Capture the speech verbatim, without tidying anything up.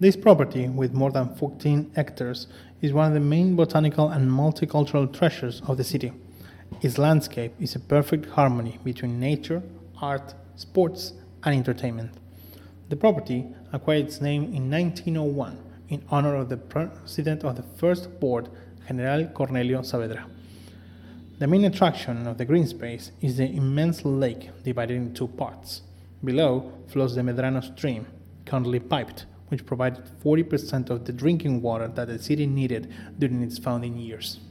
This property, with more than fourteen hectares, is one of the main botanical and multicultural treasures of the city. Its landscape is a perfect harmony between nature, art, sports, and entertainment. The property acquired its name in nineteen oh one in honor of the president of the first board, General Cornelio Saavedra. The main attraction of the green space is the immense lake divided into two parts. Below flows the Medrano stream, currently piped, which provided forty percent of the drinking water that the city needed during its founding years.